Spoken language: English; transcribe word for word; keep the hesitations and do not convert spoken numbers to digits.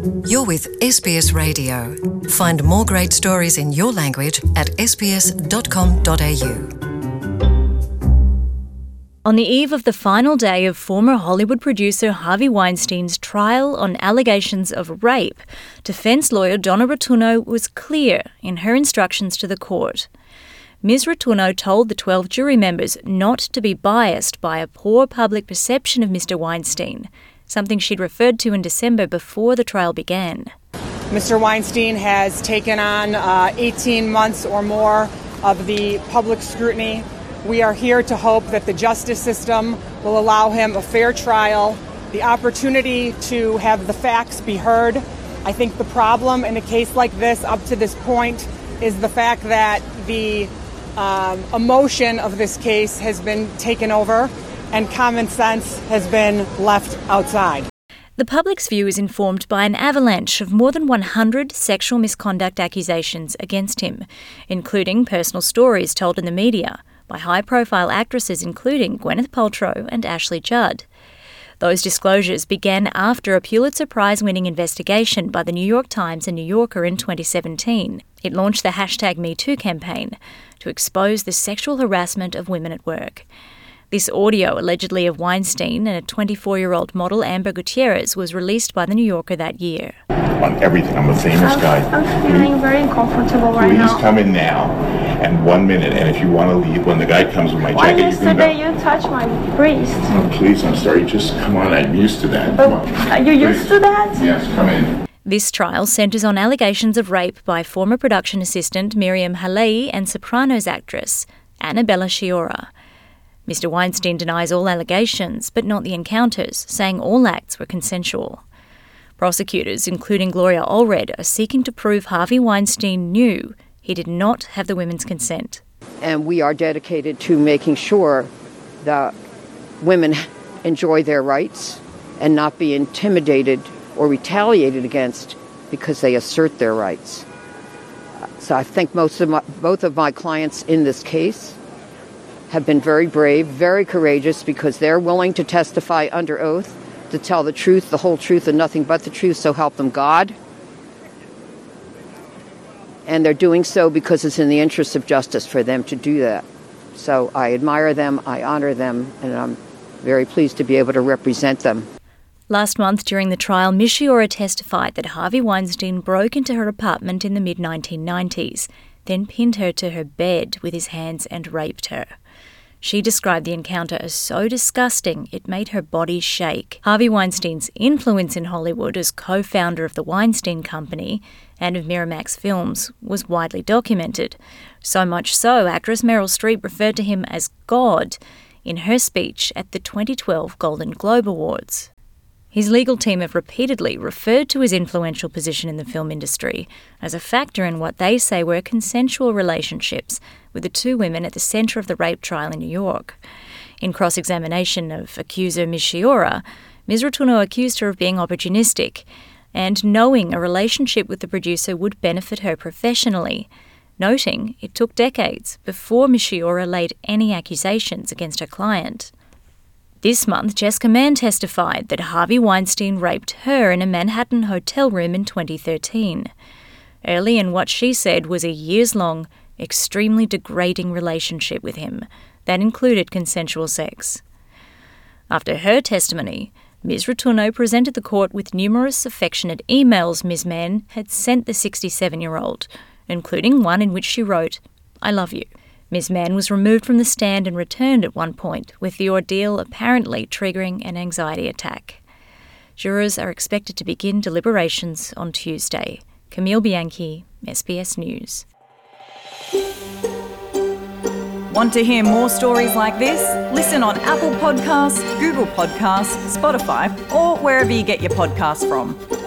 You're with S B S Radio. Find more great stories in your language at s b s dot com dot a u. On the eve of the final day of former Hollywood producer Harvey Weinstein's trial on allegations of rape, defence lawyer Donna Rotunno was clear in her instructions to the court. Miz Rotunno told the twelve jury members not to be biased by a poor public perception of Mister Weinstein, something she'd referred to in December before the trial began. Mister Weinstein has taken on uh, eighteen months or more of the public scrutiny. We are here to hope that the justice system will allow him a fair trial, the opportunity to have the facts be heard. I think the problem in a case like this up to this point is the fact that the um, emotion of this case has been taken over and common sense has been left outside. The public's view is informed by an avalanche of more than one hundred sexual misconduct accusations against him, including personal stories told in the media by high-profile actresses including Gwyneth Paltrow and Ashley Judd. Those disclosures began after a Pulitzer Prize-winning investigation by the New York Times and New Yorker in twenty seventeen. It launched the hashtag Me Too campaign to expose the sexual harassment of women at work. This audio, allegedly of Weinstein and a twenty-four-year-old model, Amber Gutierrez, was released by The New Yorker that year. On everything, I'm a famous I'm, guy. I'm feeling very uncomfortable right Please now. Please come in now, and one minute, and if you want to leave, when the guy comes with my Why jacket, you can yesterday go. you touched my breast? Oh, please, I'm sorry, just come on, I'm used to that. But Come on. are you used Please. to that? Yes, come in. This trial centres on allegations of rape by former production assistant Miriam Halei and Sopranos actress Annabella Sciorra. Mister Weinstein denies all allegations, but not the encounters, saying all acts were consensual. Prosecutors, including Gloria Allred, are seeking to prove Harvey Weinstein knew he did not have the women's consent. And we are dedicated to making sure that women enjoy their rights and not be intimidated or retaliated against because they assert their rights. So I think most of my, both of my clients in this case have been very brave, very courageous, because they're willing to testify under oath, to tell the truth, the whole truth, and nothing but the truth, so help them God. And they're doing so because it's in the interest of justice for them to do that. So I admire them, I honor them, and I'm very pleased to be able to represent them. Last month, during the trial, Miz Sciorra testified that Harvey Weinstein broke into her apartment in the mid nineteen nineties, then pinned her to her bed with his hands and raped her. She described the encounter as so disgusting it made her body shake. Harvey Weinstein's influence in Hollywood as co-founder of the Weinstein Company and of Miramax Films was widely documented. So much so, actress Meryl Streep referred to him as God in her speech at the twenty twelve Golden Globe Awards. His legal team have repeatedly referred to his influential position in the film industry as a factor in what they say were consensual relationships with the two women at the centre of the rape trial in New York. In cross-examination of accuser Miz Sciorra, Miz Rotunno accused her of being opportunistic and knowing a relationship with the producer would benefit her professionally, noting it took decades before Miz Sciorra laid any accusations against her client. This month, Jessica Mann testified that Harvey Weinstein raped her in a Manhattan hotel room in twenty thirteen. Early in what she said was a years-long, extremely degrading relationship with him that included consensual sex. After her testimony, Miz Rotunno presented the court with numerous affectionate emails Miz Mann had sent the sixty-seven-year-old, including one in which she wrote, "I love you." Miz Mann was removed from the stand and returned at one point, with the ordeal apparently triggering an anxiety attack. Jurors are expected to begin deliberations on Tuesday. Camille Bianchi, S B S News. Want to hear more stories like this? Listen on Apple Podcasts, Google Podcasts, Spotify, or wherever you get your podcasts from.